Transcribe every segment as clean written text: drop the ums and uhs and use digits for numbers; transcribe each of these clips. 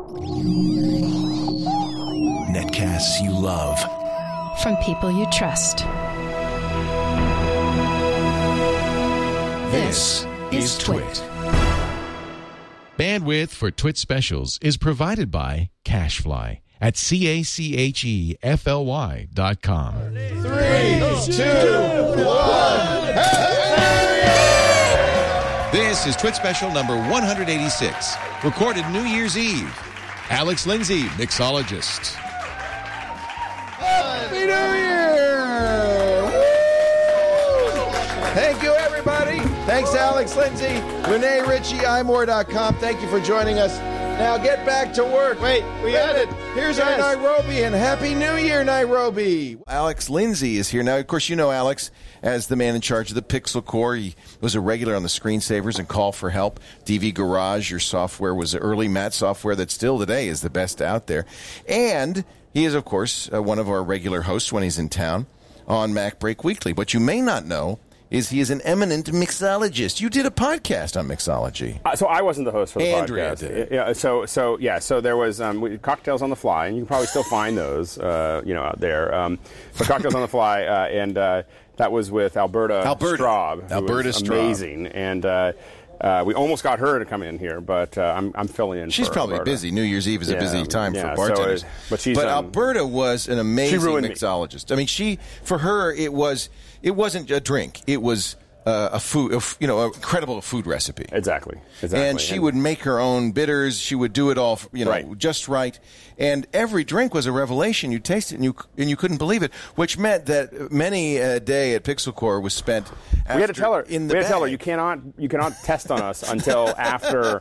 Netcasts you love. From people you trust. This is Twit. Bandwidth for Twit specials is provided by CashFly at CACHEFLY.com. 3, 2, 1. This is Twit special number 186, recorded New Year's Eve. Alex Lindsay, mixologist. Happy New Year! Woo! Thank you, everybody. Thanks, Alex Lindsay, Renee Ritchie, imore.com. Thank you for joining us. Now get back to work. Wait, we got it. Here's our Nairobi, and Happy New Year, Nairobi. Alex Lindsay is here. Now, of course, you know Alex as the man in charge of the Pixel Core. He was a regular on the Screensavers and Call for Help. DV Garage, your software, was early Matt software that still today is the best out there. And he is, of course, one of our regular hosts when he's in town on Mac Break Weekly. What you may not know is he is an eminent mixologist. You did a podcast on mixology. So I wasn't the host for the Andrea podcast. did. Yeah. So there was Cocktails on the Fly, and you can probably still find those, out there. But Cocktails on the Fly, and that was with Alberta Straub, who was amazing, and we almost got her to come in here, but I'm filling in. She's for probably Alberta. busy. New Year's Eve is a busy time for bartenders. But Alberta was an amazing mixologist. Me. I mean, for her, it wasn't a drink. It was a food, a incredible food recipe. Exactly. And she would make her own bitters. She would do it all, just right. And every drink was a revelation. You taste it and you couldn't believe it, which meant that many a day at Pixel Core was spent. We had to tell her. You cannot test on us until after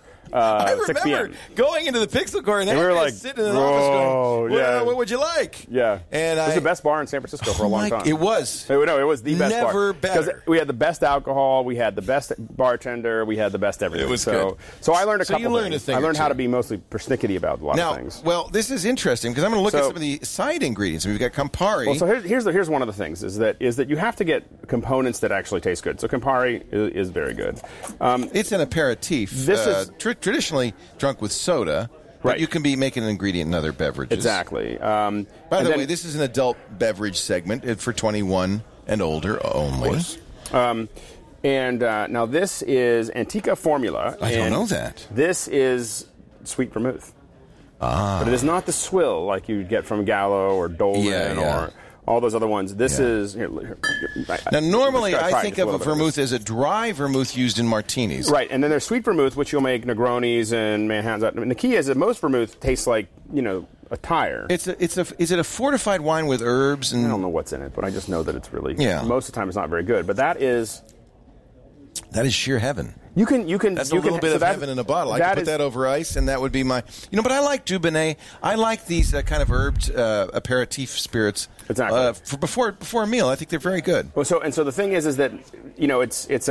6 p.m. going into the Pixel Core and we were like sitting in the office going, what would you like? Yeah. And it was the best bar in San Francisco for a long time. It was. It was the best bar. Never better. Because we had the best alcohol, we had the best bartender, we had the best everything. It was good. So I learned a couple things. I learned how to be mostly persnickety about a lot of things. Well, this is interesting because I'm going to look at some of the side ingredients. We've got Campari. Well, so here's one of the things is that you have to get components that actually taste good. So Campari is very good. It's an aperitif. This is traditionally drunk with soda. But you can be making an ingredient in other beverages. Exactly. By the way, this is an adult beverage segment for 21 and older only. Now this is Antica Formula. I don't know that. This is sweet vermouth. But it is not the swill like you get from Gallo or Dolan or all those other ones. This is... Now, normally I think of a vermouth as a dry vermouth used in martinis. Right, and then there's sweet vermouth, which you'll make Negronis and Manhattans. And the key is that most vermouth tastes like, a tire. Is it a fortified wine with herbs? And I don't know what's in it, but I just know that it's really... Most of the time it's not very good. But that is sheer heaven. You can. That's a little bit of heaven in a bottle. I could put that over ice, and that would be my. But I like Dubonnet. I like these kind of herbed aperitif spirits. Exactly. For before a meal, I think they're very good. Well, so the thing is that it's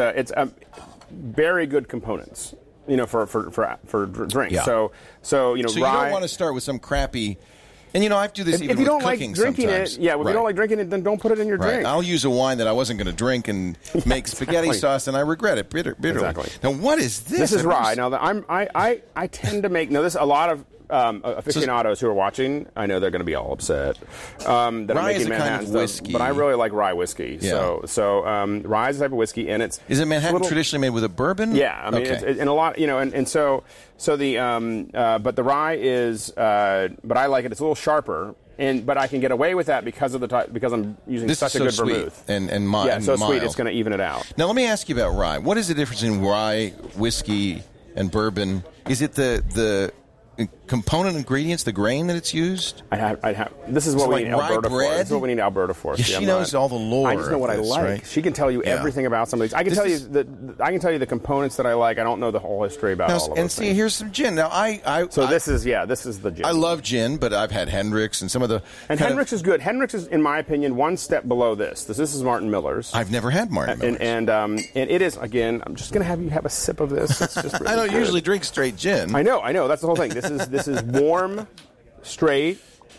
very good components. For drinks. Yeah. So you don't want to start with some crappy. And I do this even with cooking sometimes. If you don't like drinking it, then don't put it in your drink. I'll use a wine that I wasn't going to drink and make spaghetti sauce, and I regret it bitterly. Exactly. Now, what is this? This is rye. Now, I tend to make this. A lot of aficionados who are watching, I know they're going to be all upset that I'm making Manhattan whiskey, but I really like rye whiskey. Yeah. So rye is a type of whiskey, and it's is it Manhattan traditionally made with a bourbon? Yeah, I mean, it's in a lot, and so the but the rye is, but I like it. It's a little sharper. But I can get away with that because I'm using such a good vermouth and mild. Yeah, so sweet, it's going to even it out. Now let me ask you about rye. What is the difference in rye, whiskey, and bourbon? Is it the component ingredients, the grain that it's used? This is what we need Alberta for. This is what we need Alberta for. Yeah, she knows all the lore. I just know what I like. Right? She can tell you everything about some of these. I can tell you the components that I like. I don't know the whole history about all of those things. And here's some gin. Now this is the gin. I love gin, but I've had Hendrick's and some of the. And Hendrick's is good. Hendrick's is, in my opinion, one step below this. This is Martin Miller's. I've never had Martin Miller's. And it is, again, I'm just going to have you have a sip of this. It's just really I don't good. usually drink straight gin. I know. That's the whole thing. This is warm, straight,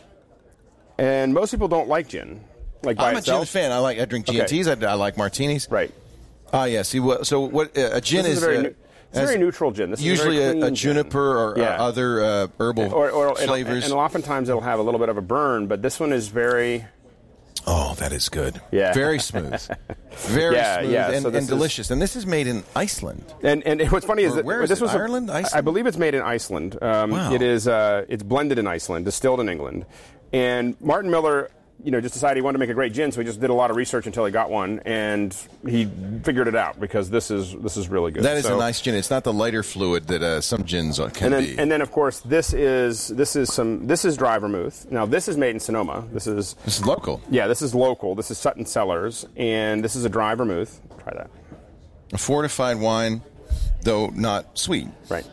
and most people don't like gin. I'm a gin fan. I drink GNTs. I like martinis. Right. Yeah. See, so what a gin is? It's a very neutral gin. This usually is a juniper or other herbal flavors. And oftentimes it'll have a little bit of a burn, but this one is very... Oh, that is good. Yeah. Very smooth. Very smooth and delicious. And this is made in Iceland. And what's funny is that where is this it? was Ireland? Iceland? I believe it's made in Iceland. Wow. It is. It's blended in Iceland, distilled in England. And Martin Miller, just decided he wanted to make a great gin, so he just did a lot of research until he got one, and he figured it out because this is really good. That is a nice gin. It's not the lighter fluid that some gins can be. And then of course this is dry vermouth. Now this is made in Sonoma. This is local. Yeah, this is local. This is Sutton Cellars, and this is a dry vermouth. Try that. A fortified wine, though not sweet. Right.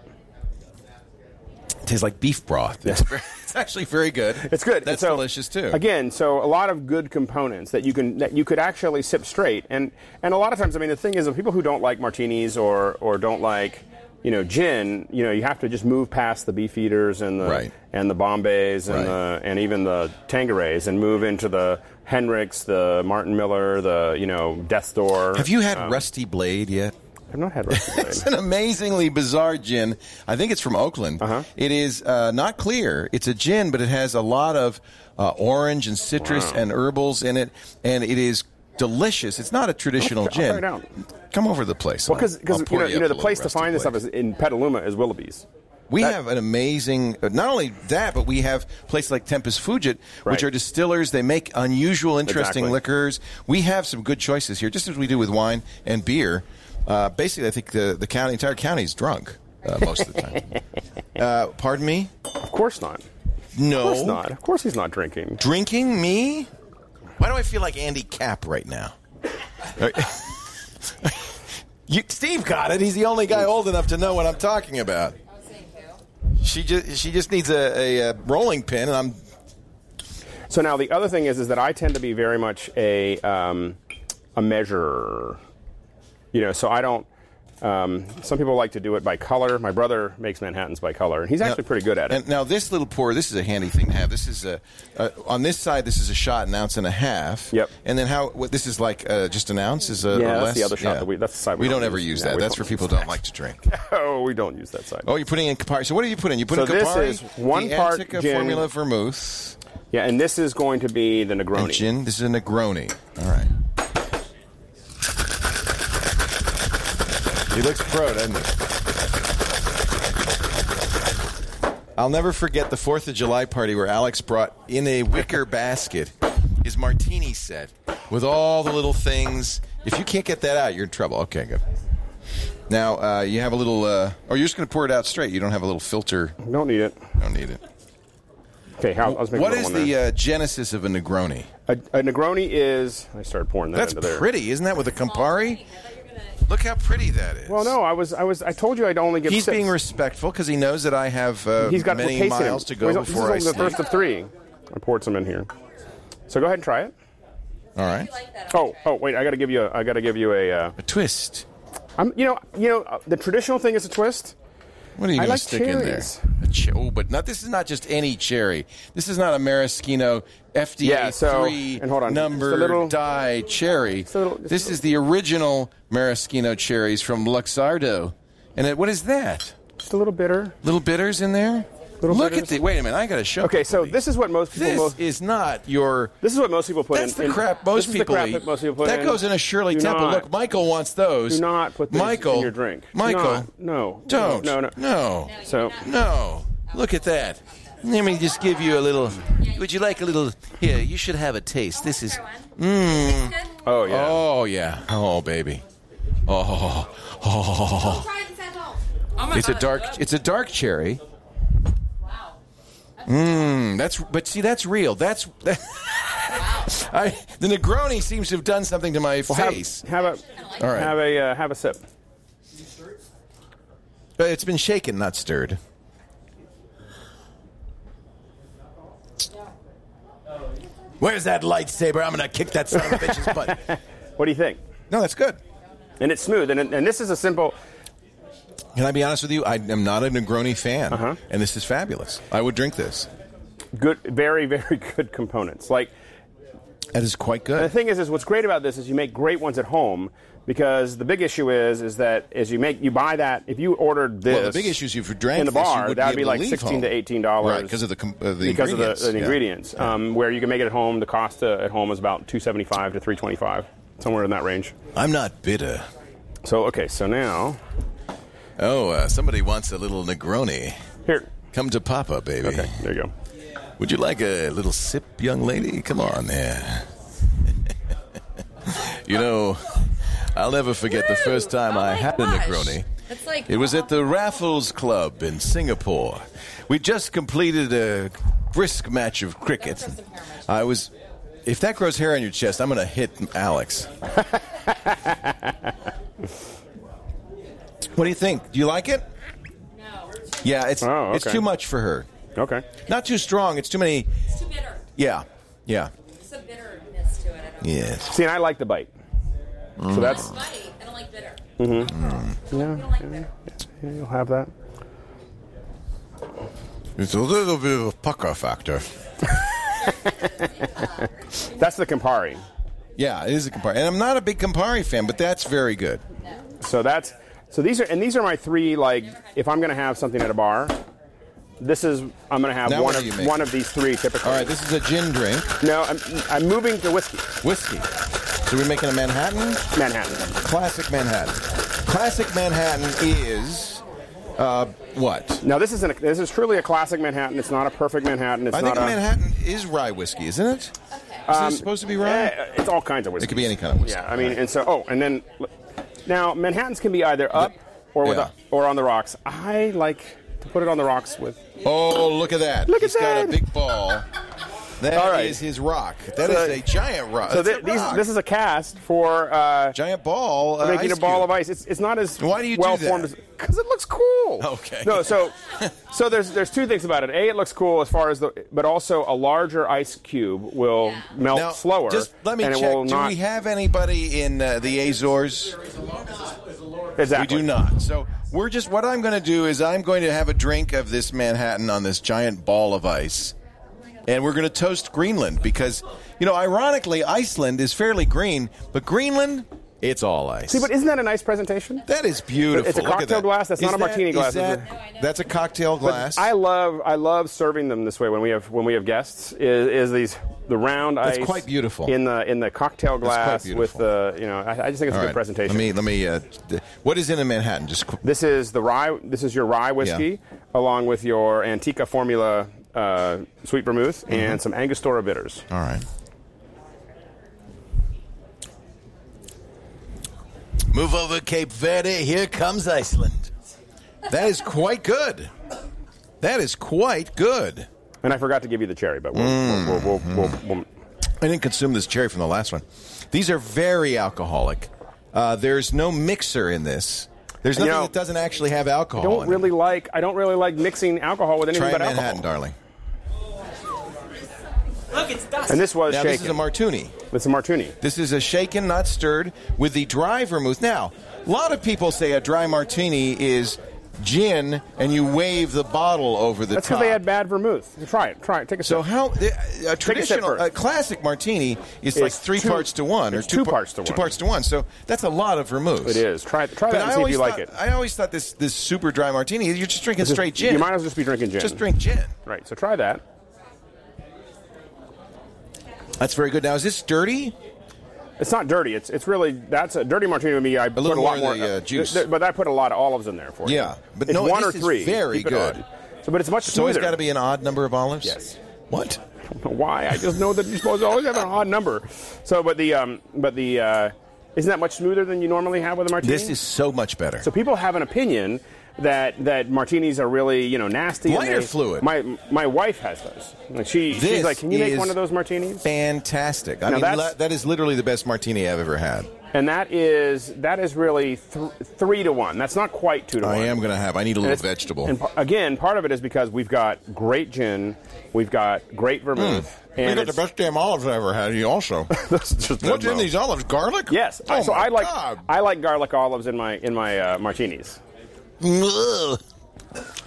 It tastes like beef broth. Yeah. It's actually very good. It's good. That's delicious too. Again, so a lot of good components that you could actually sip straight, and a lot of times, I mean, the thing is, the people who don't like martinis or don't like gin, you have to just move past the Beefeaters and the Bombays and even the Tanquerays and move into the Henricks, the Martin Miller, the Death's Door. Have you had Rusty Blade yet? I've not had Rusty Blade. It's an amazingly bizarre gin. I think it's from Oakland. It is not clear. It's a gin, but it has a lot of orange and citrus and herbals in it, and it is delicious. It's not a traditional gin. I'll try it out. Come over to the place. Well, because the place to find this stuff is in Petaluma is Willoughby's. We have an amazing, not only that, but we have places like Tempus Fugit, which are distillers. They make unusual, interesting liquors. We have some good choices here, just as we do with wine and beer. Basically, I think the entire county is drunk most of the time. Pardon me? Of course not. No. Of course not. Of course he's not drinking. Drinking? Me? Why do I feel like Andy Capp right now? Steve got it. He's the only guy old enough to know what I'm talking about. She just needs a rolling pin, and I'm... So now the other thing is that I tend to be very much a measurer. So I don't... some people like to do it by color. My brother makes Manhattans by color, and he's actually pretty good at it. And now this little pour, this is a handy thing to have. This is on this side, this is a shot, an ounce and a half. Yep. And then this is like just an ounce? Is that's less? the other shot. Yeah. That's the side we don't ever use that. That's for people who don't like to drink. Oh, we don't use that side. Oh, you're putting in Campari. So what do you put in? You put in Campari? This is 1 part Antica gin. Formula Vermouth. Yeah, and this is going to be the Negroni. And gin. This is a Negroni. All right. He looks pro, doesn't he? I'll never forget the 4th of July party where Alex brought in a wicker basket his martini set with all the little things. If you can't get that out, you're in trouble. Okay, good. Now, you have a little... you're just going to pour it out straight. You don't have a little filter. Don't need it. Don't need it. Okay, what is the genesis of a Negroni? A Negroni is... I started pouring that into there. That's pretty. Isn't that with a Campari? Look how pretty that is. Well, no, I told you I'd only give He's sips. being respectful because he knows that I have many miles to go before I sleep. This is the first of 3. I poured some in here. So go ahead and try it. All right. Oh, wait! I got to give you a twist. The traditional thing is a twist. What are you going to stick cherries. in there? But this is not just any cherry. This is not a maraschino FDA 3 number dye cherry. This is the original maraschino cherries from Luxardo. And what is that? Just a little bitter. Little bitters in there? Look at the... Wait a minute, I got to show. Okay, so this is what most people... This is not your... This is what most people put in. That's the crap most people eat. That goes in a Shirley Temple. Look, Michael wants those. Do not put this in your drink. Michael. No. Don't. No. No. Look at that. Let me just give you a little... Would you like a little... Here, you should have a taste. This is... Oh, yeah. Oh, yeah. Oh, baby. Oh. It's a dark cherry. That's real. The Negroni seems to have done something to my face. Have a sip. It's been shaken, not stirred. Where's that lightsaber? I'm going to kick that son of a bitch's butt. What do you think? No, that's good. And it's smooth. And this is a simple... Can I be honest with you? I am not a Negroni fan, and this is fabulous. I would drink this. Good, very, very good components. Like That is quite good. And the thing is what's great about this is you make great ones at home. Because the big issue is that as you buy that, if you ordered this, well, the big issue is if you drank in the bar, that would be like $16 to $18, right? Because of the ingredients. Where you can make it at home, the cost at home is about $2.75 to $3.25, somewhere in that range. I'm not bitter. So now, somebody wants a little Negroni. Here, come to Papa, baby. Okay, there you go. Would you like a little sip, young lady? Come on, there. I'll never forget the first time I had a Negroni. It was at the Raffles Club in Singapore. We just completed a brisk match of cricket. If that grows hair on your chest, I'm going to hit Alex. What do you think? Do you like it? No. Yeah, it's too much for her. Okay. Not too strong. It's too many. It's too bitter. Yeah. There's a bitterness to it. Yes. See, and I like the bite. So that's. I don't like bitter. Mm-hmm. I don't like bitter. Yeah, you'll have that. It's a little bit of a pucker factor. That's the Campari. Yeah, it is a Campari, and I'm not a big Campari fan, but that's very good. So these are my three. Like, if I'm going to have something at a bar, I'm going to have one of these three typically. All right, this is a gin drink. No, I'm moving to whiskey. Whiskey. So we're making a Manhattan? Manhattan. Classic Manhattan. Classic Manhattan is what? Now, this is truly a classic Manhattan. It's not a perfect Manhattan. I think a Manhattan is rye whiskey, isn't it? Is it supposed to be rye? It's all kinds of whiskey. It could be any kind of whiskey. Yeah, I mean, now Manhattans can be either up or on the rocks. I like to put it on the rocks with. Oh, look at that! He's got a big ball. That is his rock. That is a giant rock. So this is a cast for giant ball. Making a ball of ice. It's not as why do you well do that? formed because it looks cool. Okay. No, so there's two things about it. A, it looks cool as far as but also a larger ice cube will melt slower. Just let me check. Do we have anybody in the Azores? Exactly. We do not. So what I'm going to do is I'm going to have a drink of this Manhattan on this giant ball of ice. And we're going to toast Greenland because, ironically, Iceland is fairly green, but Greenland, it's all ice. See, but isn't that a nice presentation? That is beautiful. It's a cocktail glass. That's not a martini glass. That's a cocktail glass. But I love serving them this way when we have guests. Is the round ice? It's quite beautiful in the cocktail glass with the I just think it's a good presentation. Let me. What is in a Manhattan? This is the rye. This is your rye whiskey along with your Antica Formula. Sweet vermouth and some Angostura bitters. All right. Move over Cape Verde. Here comes Iceland. That is quite good. That is quite good. And I forgot to give you the cherry, but we'll I didn't consume this cherry from the last one. These are very alcoholic. There's no mixer in this. There's nothing that doesn't actually have alcohol. I don't really like mixing alcohol with anything but alcohol. Try Manhattan, darling. Look, it's dust. And this was shaken. This is a martini. It's a martini. This is a shaken, not stirred, with the dry vermouth. Now, a lot of people say a dry martini is gin, and you wave the bottle over the top. That's because they had bad vermouth. Try it. Take a sip. So a traditional, classic martini is like 3 parts to 1, or 2 parts to 1. 2 parts to 1. So that's a lot of vermouth. It is. Try that and see if you like it. I always thought this super dry martini, you're just drinking straight gin. You might as well just be drinking gin. Just drink gin. Right. So try that. That's very good. Now, is this dirty? It's not dirty. It's really that's a dirty martini with me. I put a lot more juice, but I put a lot of olives in there for you. Yeah, but it's no, one this or three. Is very good. But it's much smoother. So it's got to be an odd number of olives. Yes. What? I don't know why. I just know that you're supposed to always have an odd number. So, but the isn't that much smoother than you normally have with a martini? This is so much better. So people have an opinion that martinis are really nasty. Lighter fluid. My wife has those. Like she's like, can you make one of those martinis? Fantastic. I mean, that is literally the best martini I've ever had. And that is really 3 to 1. That's not quite 2 to 1. I am going to have. I need a little vegetable. And again, part of it is because we've got great gin, we've got great vermouth. And we got the best damn olives I ever had. You also. What's in these olives? Garlic? Yes. Oh so God. I like garlic olives in my martinis.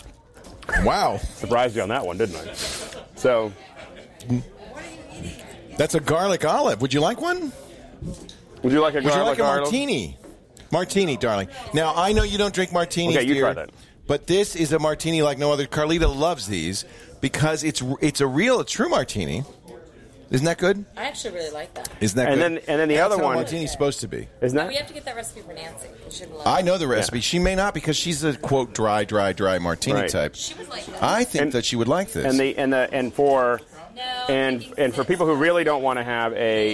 Wow. Surprised you on that one, didn't I? So. That's a garlic olive. Would you like one? Would you like a garlic olive? Martini? Martini, darling. Now, I know you don't drink martinis, Okay, you dear, try that. but this is a martini like no other. Carlita loves these because it's a true martini. Isn't that good? I actually really like that. Isn't that good? And then the other That's how one. martini's supposed to be. Isn't that? We have to get that recipe for Nancy. She would love I it. know the recipe. She may not because she's a quote dry martini Right. type. She would like that. I think that she would like this. And for people who really don't want to have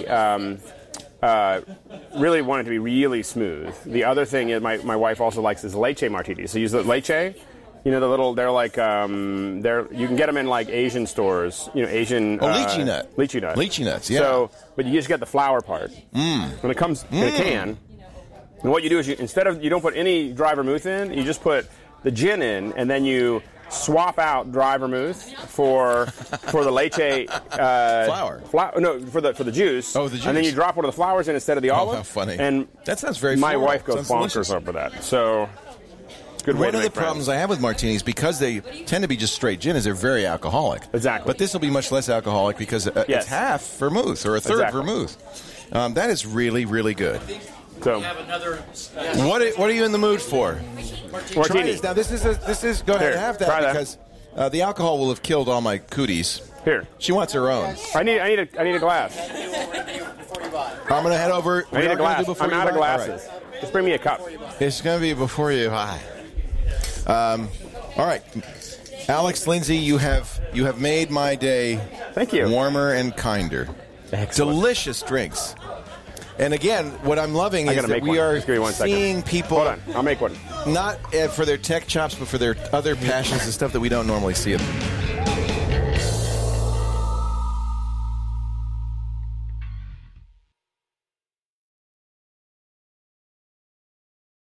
really want it to be really smooth. The other thing is my wife also likes is leche martinis. So use the leche. You know, they're like, you can get them in like Asian stores, Asian. Lychee nut. Lychee nut. Lychee nuts, yeah. So, but you just get the flour part. When it comes in a can, and what you do is you don't put any dry vermouth in, you just put the gin in, and then you swap out dry vermouth for the leche flour. No, for the juice. Oh, the juice. And then you drop one of the flowers in instead of the olive. Oh, how funny. And that sounds very My floral. wife goes Sounds bonkers delicious. over that. So good way One to of the make friends. problems I have with martinis, because they tend to be just straight gin, is they're very alcoholic. Exactly. But this will be much less alcoholic because Yes. it's half vermouth or a third Exactly. vermouth. That is really, really good. So, What are you in the mood for? Try martini. this. Now, this is go ahead Here, and have try that that. because the alcohol will have killed all my cooties. Here, She wants her own. I need a glass. I'm going to head over. I need a glass. Before I'm you out of buy? All right. glasses. Just bring me a cup. It's going to be before you buy. All right, Alex Lindsay, you have made my day. Thank you. Warmer and kinder. Excellent. Delicious drinks. And again, what I'm loving I is gotta that make we one. are Just give me 1 second. seeing people Hold on, I'll make one. not for their tech chops, but for their other passions and stuff that we don't normally see.